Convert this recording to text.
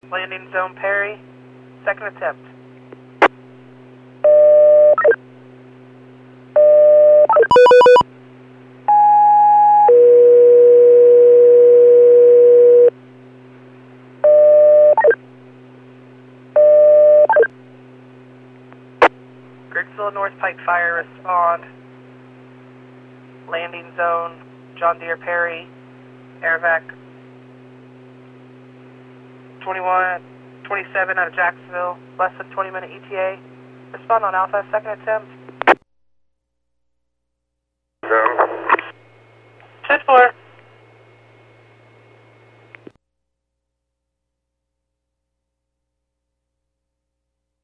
Landing zone Perry, second attempt. Grigsville North Pike Fire, respond. Landing zone, John Deere Perry, Airvac 27 out of Jacksonville, less than 20-minute ETA. Respond on Alpha, second attempt. 7. 10-4.